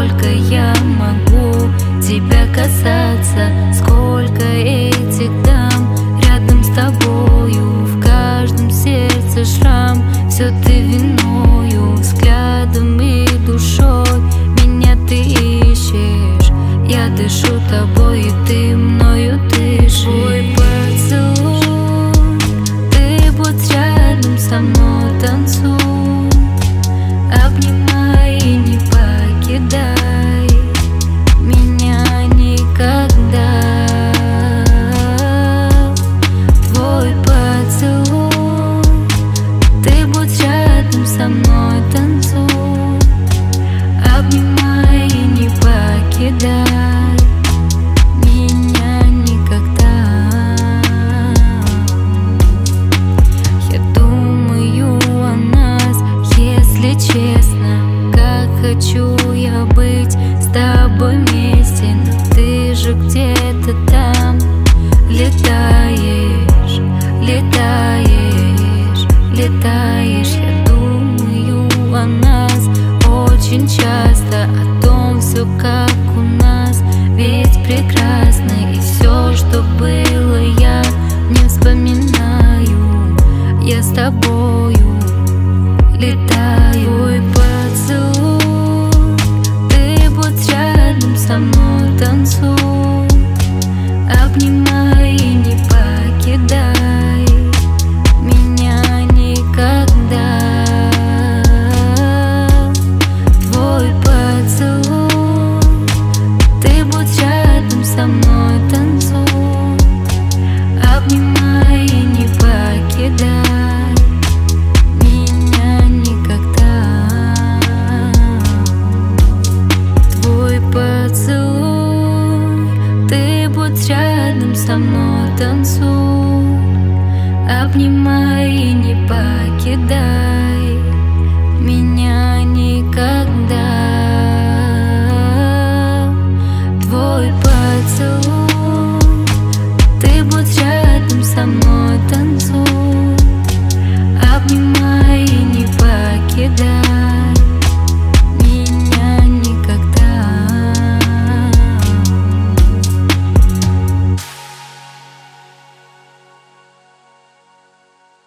Сколько я могу тебя касаться, сколько этих дам рядом с тобою, в каждом сердце шрам. Все ты виною, взглядом и душой меня ты ищешь. Я дышу тобой, и ты мною дышишь. Твой поцелуй, ты будь рядом со мной, танцуй, обнимай и не покидай меня никогда. Твой поцелуй, ты будь рядом со мной, танцуй, обнимай и не покидай меня никогда. Я думаю о нас, если честно, как хочу я быть с тобой вместе. Но ты же где-то там летаешь, летаешь, летаешь. Я думаю о нас очень часто, о том все как у нас, ведь прекрасно. И все, что было, я не вспоминаю. Я с тобою летаю. Твой поцелуй, ты будь рядом со мной, танцуй, обнимай и не покидай меня никогда. Твой поцелуй, ты будь рядом со мной, танцуй, обнимай и не покидай меня никогда. Твой поцелуй, ты будь рядом со мной, танцуй, обнимай и не покидай меня никогда.